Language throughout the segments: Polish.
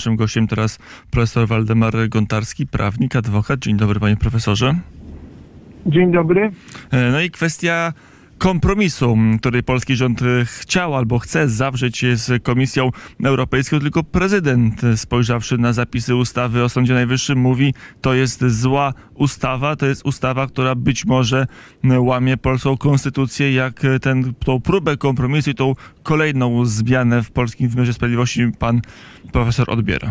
Naszym gościem teraz profesor Waldemar Gontarski, prawnik, adwokat. Dzień dobry, panie profesorze. Dzień dobry. No i kwestia kompromisu, który polski rząd chciał albo chce zawrzeć z Komisją Europejską, tylko prezydent, spojrzawszy na zapisy ustawy o Sądzie Najwyższym, mówi, to jest zła ustawa, to jest ustawa, która być może łamie polską konstytucję, jak tą próbę kompromisu i tą kolejną zmianę w polskim wymiarze sprawiedliwości pan profesor odbiera.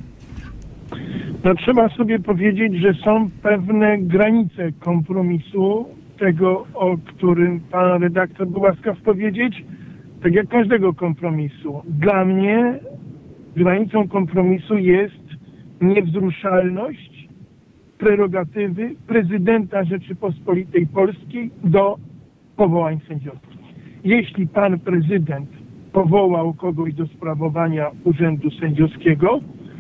No, trzeba sobie powiedzieć, że są pewne granice kompromisu, tego, o którym pan redaktor był łaskaw powiedzieć, tak jak każdego kompromisu. Dla mnie granicą kompromisu jest niewzruszalność prerogatywy prezydenta Rzeczypospolitej Polskiej do powołań sędziowskich. Jeśli pan prezydent powołał kogoś do sprawowania urzędu sędziowskiego,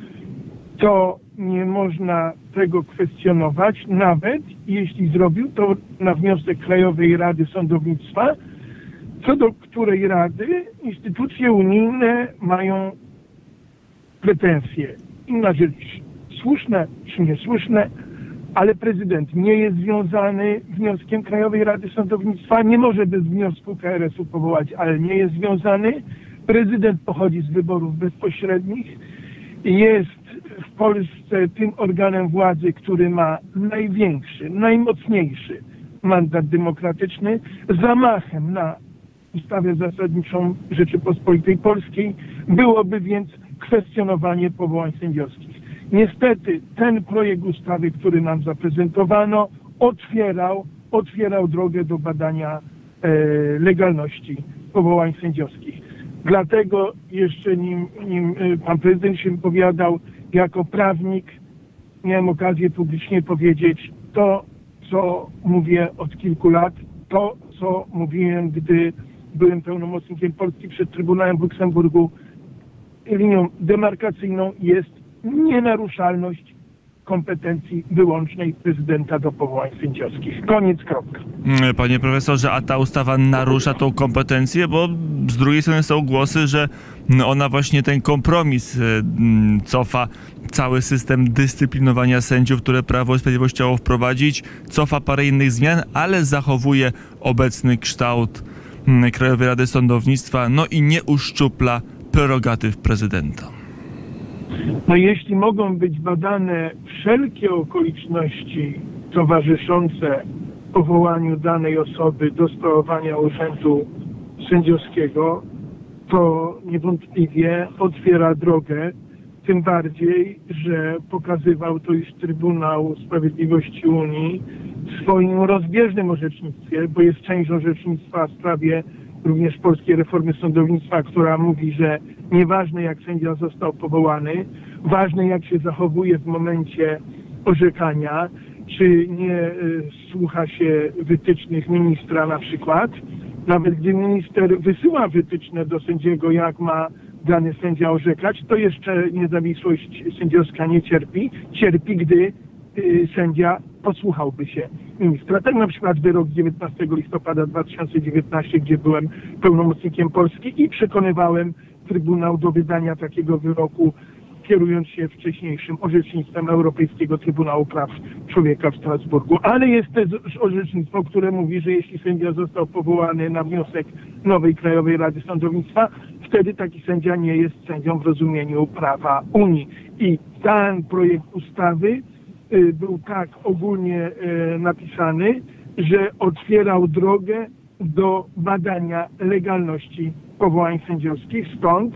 to nie można tego kwestionować, nawet jeśli zrobił to na wniosek Krajowej Rady Sądownictwa, co do której rady instytucje unijne mają pretensje. Inna rzecz, słuszne czy niesłuszne, ale prezydent nie jest związany wnioskiem Krajowej Rady Sądownictwa, nie może bez wniosku KRS-u powołać, ale nie jest związany. Prezydent pochodzi z wyborów bezpośrednich, jest w Polsce tym organem władzy, który ma największy, najmocniejszy mandat demokratyczny. Zamachem na ustawę zasadniczą Rzeczypospolitej Polskiej byłoby więc kwestionowanie powołań sędziowskich. Niestety ten projekt ustawy, który nam zaprezentowano, otwierał drogę do badania legalności powołań sędziowskich. Dlatego jeszcze nim pan prezydent się wypowiadał, jako prawnik miałem okazję publicznie powiedzieć to, co mówię od kilku lat, to, co mówiłem, gdy byłem pełnomocnikiem Polski przed Trybunałem w Luksemburgu. Linią demarkacyjną jest nienaruszalność kompetencji wyłącznej prezydenta do powołań sędziowskich. Koniec, kropka. Panie profesorze, a ta ustawa narusza tą kompetencję, bo z drugiej strony są głosy, że ona właśnie ten kompromis cofa cały system dyscyplinowania sędziów, które Prawo i Sprawiedliwość chciało wprowadzić, cofa parę innych zmian, ale zachowuje obecny kształt Krajowej Rady Sądownictwa, no i nie uszczupla prerogatyw prezydenta. No jeśli mogą być badane wszelkie okoliczności towarzyszące powołaniu danej osoby do sprawowania urzędu sędziowskiego, to niewątpliwie otwiera drogę, tym bardziej, że pokazywał to już Trybunał Sprawiedliwości Unii w swoim rozbieżnym orzecznictwie, bo jest część orzecznictwa w sprawie również polskiej reformy sądownictwa, która mówi, że nieważne jak sędzia został powołany, ważne jak się zachowuje w momencie orzekania, czy nie słucha się wytycznych ministra na przykład. Nawet gdy minister wysyła wytyczne do sędziego, jak ma dany sędzia orzekać, to jeszcze niezawisłość sędziowska nie cierpi. Cierpi, gdy sędzia posłuchałby się ministra. Tak na przykład wyrok 19 listopada 2019, gdzie byłem pełnomocnikiem Polski i przekonywałem Trybunał do wydania takiego wyroku, kierując się wcześniejszym orzecznictwem Europejskiego Trybunału Praw Człowieka w Strasburgu. Ale jest też orzecznictwo, które mówi, że jeśli sędzia został powołany na wniosek nowej Krajowej Rady Sądownictwa, wtedy taki sędzia nie jest sędzią w rozumieniu prawa Unii. I ten projekt ustawy był tak ogólnie napisany, że otwierał drogę do badania legalności powołań sędziowskich. Stąd,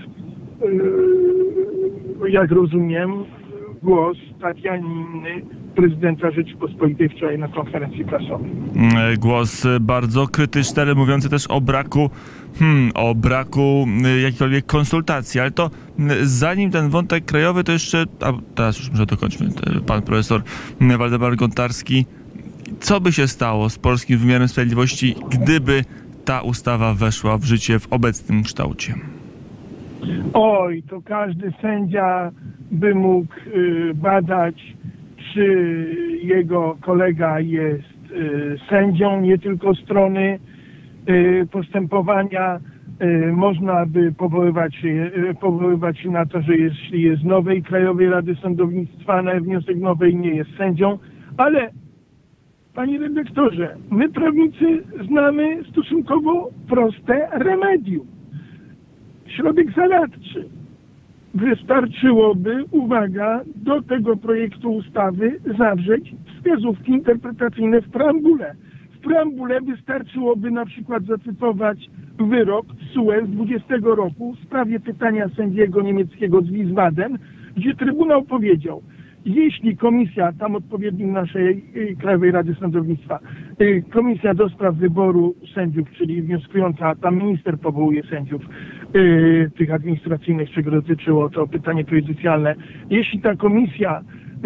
jak rozumiem, głos taki, a nie inny prezydenta Rzeczypospolitej wczoraj na konferencji prasowej. Głos bardzo krytyczny, ale mówiący też o braku jakichkolwiek konsultacji. Ale to zanim ten wątek krajowy, to jeszcze, a teraz już może dokończmy, pan profesor Waldemar Gontarski, co by się stało z polskim wymiarem sprawiedliwości, gdyby ta ustawa weszła w życie w obecnym kształcie? Oj, to każdy sędzia by mógł badać, czy jego kolega jest sędzią, nie tylko strony postępowania. można by powoływać się na to, że jeśli jest nowej Krajowej Rady Sądownictwa, na wniosek nowej nie jest sędzią, ale panie redaktorze, my prawnicy znamy stosunkowo proste remedium. Środek zaradczy. Wystarczyłoby, uwaga, do tego projektu ustawy zawrzeć wskazówki interpretacyjne w preambule. W preambule wystarczyłoby na przykład zacytować wyrok TSUE z 20 roku w sprawie pytania sędziego niemieckiego z Wiesbaden, gdzie Trybunał powiedział, jeśli komisja, tam odpowiednik naszej Krajowej Rady Sądownictwa, komisja do spraw wyboru sędziów, czyli wnioskująca, tam minister powołuje sędziów tych administracyjnych, czego dotyczyło to pytanie prejudycjalne, jeśli ta komisja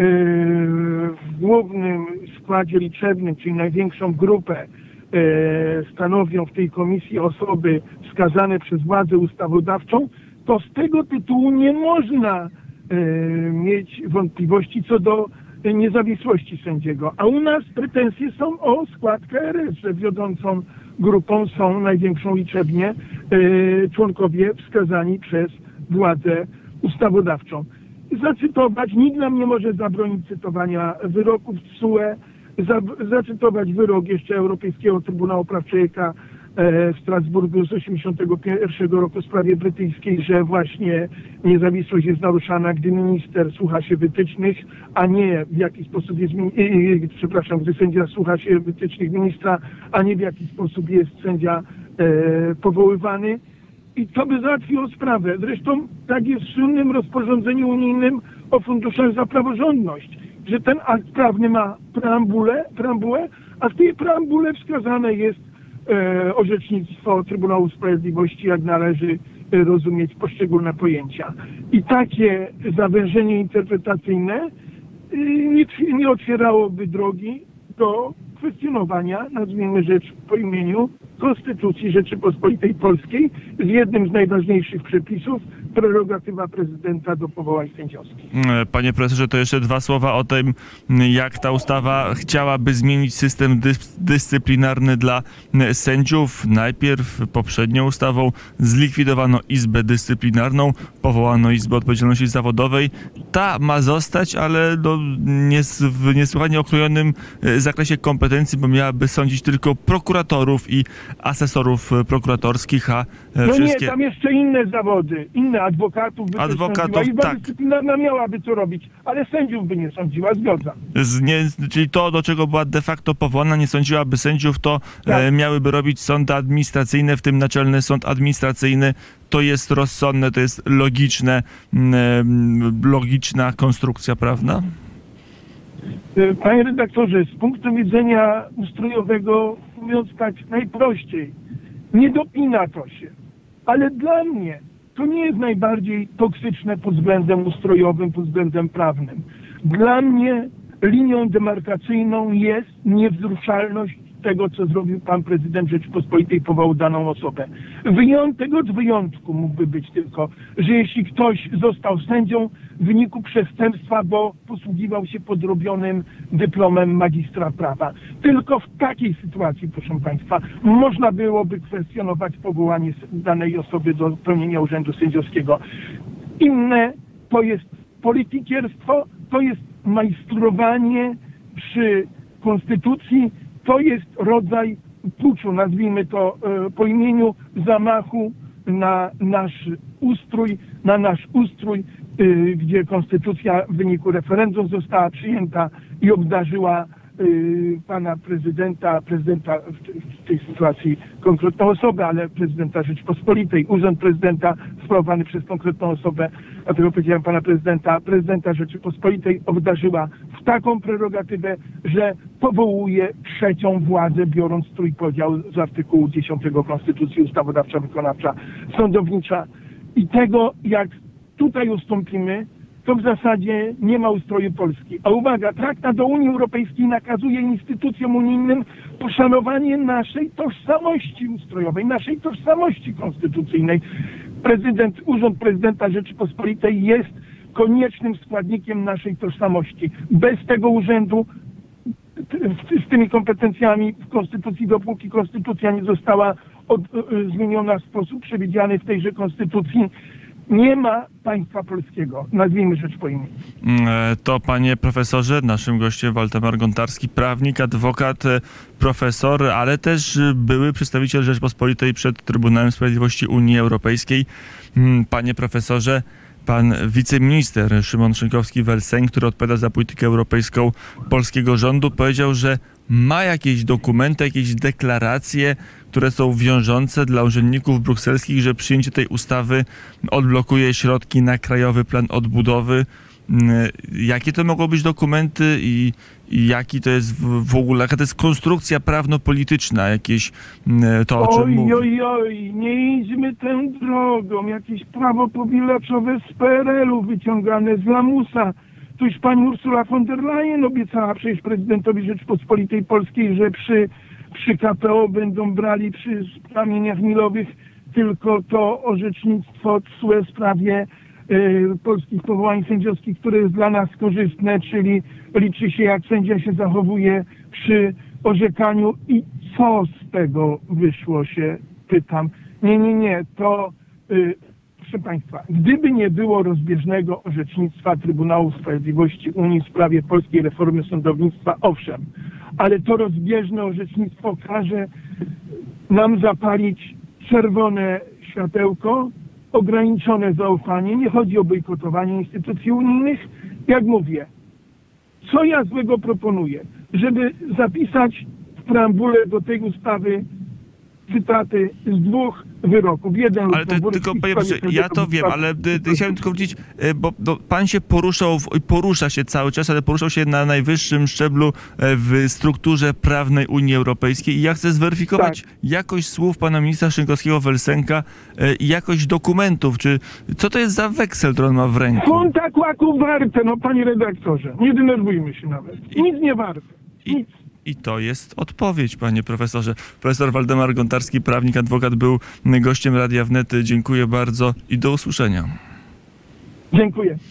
w głównym składzie liczebnym, czyli największą grupę, stanowią w tej komisji osoby wskazane przez władzę ustawodawczą, to z tego tytułu nie można mieć wątpliwości co do niezawisłości sędziego. A u nas pretensje są o skład KRS, że wiodącą grupą są największą liczebnie członkowie wskazani przez władzę ustawodawczą. Zacytować, nikt nam nie może zabronić cytowania wyroków TSUE, zacytować wyrok jeszcze Europejskiego Trybunału Praw Człowieka w Strasburgu z 1981 roku w sprawie brytyjskiej, że właśnie niezawisłość jest naruszana, gdy minister słucha się wytycznych, a nie w jaki sposób jest, gdy sędzia słucha się wytycznych ministra, a nie w jaki sposób jest sędzia powoływany. I to by załatwiło sprawę. Zresztą tak jest w słynnym rozporządzeniu unijnym o funduszach za praworządność, że ten akt prawny ma preambułę, a w tej preambule wskazane jest orzecznictwo Trybunału Sprawiedliwości, jak należy rozumieć poszczególne pojęcia. I takie zawężenie interpretacyjne nie otwierałoby drogi do kwestionowania, nazwijmy rzecz po imieniu, Konstytucji Rzeczypospolitej Polskiej z jednym z najważniejszych przepisów, prerogatywa prezydenta do powołań sędziowskich. Panie profesorze, to jeszcze dwa słowa o tym, jak ta ustawa chciałaby zmienić system dyscyplinarny dla sędziów. Najpierw poprzednią ustawą zlikwidowano Izbę Dyscyplinarną, powołano Izbę Odpowiedzialności Zawodowej. Ta ma zostać, ale w niesłychanie okrojonym zakresie kompetencji, bo miałaby sądzić tylko prokuratorów i asesorów prokuratorskich, a wszystkie... Nie, tam jeszcze inne zawody, inne adwokatów by adwokatów, Izba tak. Dyscyplinarna miałaby co robić, ale sędziów by nie sądziła, zgoda. Czyli to, do czego była de facto powołana, nie sądziłaby sędziów, to tak. Miałyby robić sądy administracyjne, w tym Naczelny Sąd Administracyjny. To jest rozsądne, to jest logiczna konstrukcja prawna? Panie redaktorze, z punktu widzenia ustrojowego, mówiąc tak najprościej, nie dopina to się. Ale dla mnie to nie jest najbardziej toksyczne pod względem ustrojowym, pod względem prawnym. Dla mnie linią demarkacyjną jest niewzruszalność tego, co zrobił pan prezydent Rzeczypospolitej, powołał daną osobę. Wyjątek od wyjątku mógłby być tylko, że jeśli ktoś został sędzią w wyniku przestępstwa, bo posługiwał się podrobionym dyplomem magistra prawa. Tylko w takiej sytuacji, proszę państwa, można byłoby kwestionować powołanie danej osoby do pełnienia urzędu sędziowskiego. Inne to jest politykierstwo, to jest majstrowanie przy konstytucji, to jest rodzaj puczu, nazwijmy to po imieniu, zamachu na nasz ustrój, gdzie konstytucja w wyniku referendum została przyjęta i obdarzyła pana prezydenta w tej sytuacji konkretną osobę, ale prezydenta Rzeczypospolitej, urząd prezydenta sprawowany przez konkretną osobę, dlatego powiedziałem pana prezydenta Rzeczypospolitej obdarzyła w taką prerogatywę, że powołuje trzecią władzę, biorąc trójpodział z artykułu 10 Konstytucji ustawodawcza, wykonawcza, sądownicza. I tego, jak tutaj ustąpimy, to w zasadzie nie ma ustroju Polski. A uwaga, traktat o Unii Europejskiej nakazuje instytucjom unijnym poszanowanie naszej tożsamości ustrojowej, naszej tożsamości konstytucyjnej. Urząd prezydenta Rzeczypospolitej jest koniecznym składnikiem naszej tożsamości. Bez tego urzędu z tymi kompetencjami w Konstytucji, dopóki Konstytucja nie została zmieniona w sposób przewidziany w tejże konstytucji. Nie ma państwa polskiego. Nazwijmy rzecz po imieniu. To, panie profesorze, naszym gościem Waldemar Gontarski, prawnik, adwokat, profesor, ale też były przedstawiciel Rzeczpospolitej przed Trybunałem Sprawiedliwości Unii Europejskiej. Panie profesorze, pan wiceminister Szymon Szynkowski-Vel Sęk, który odpowiada za politykę europejską polskiego rządu, powiedział, że ma jakieś dokumenty, jakieś deklaracje, które są wiążące dla urzędników brukselskich, że przyjęcie tej ustawy odblokuje środki na Krajowy Plan Odbudowy. Jakie to mogą być dokumenty i jaki to jest w ogóle, jaka to jest konstrukcja prawno-polityczna, jakieś to, o czym mówi? Oj, nie idźmy tą drogą. Jakieś prawo powielaczowe z PRL-u wyciągane z lamusa. Tu już pani Ursula von der Leyen obiecała przecież prezydentowi Rzeczpospolitej Polskiej, że przy KPO będą brali przy kamieniach milowych tylko to orzecznictwo TSUE w sprawie polskich powołań sędziowskich, które jest dla nas korzystne, czyli liczy się, jak sędzia się zachowuje przy orzekaniu i co z tego wyszło, się pytam. Nie, to proszę państwa, gdyby nie było rozbieżnego orzecznictwa Trybunału Sprawiedliwości Unii w sprawie polskiej reformy sądownictwa, owszem, ale to rozbieżne orzecznictwo każe nam zapalić czerwone światełko, ograniczone zaufanie. Nie chodzi o bojkotowanie instytucji unijnych. Jak mówię, co ja złego proponuję? Żeby zapisać w preambule do tej ustawy cytaty z dwóch wyroków. Jeden ale tylko, ja to wiem, ale chciałem tylko wrócić, bo pan się poruszał, porusza się cały czas, ale poruszał się na najwyższym szczeblu w strukturze prawnej Unii Europejskiej i ja chcę zweryfikować jakość słów pana ministra Szynkowskiego-Vel Sęka i jakość dokumentów, czy co to jest za weksel, który on ma w ręku? Funta kłaku warte, panie redaktorze. Nie denerwujmy się nawet. Nic nie warte. Nic. I to jest odpowiedź, panie profesorze. Profesor Waldemar Gontarski, prawnik, adwokat, był gościem Radia Wnet. Dziękuję bardzo i do usłyszenia. Dziękuję.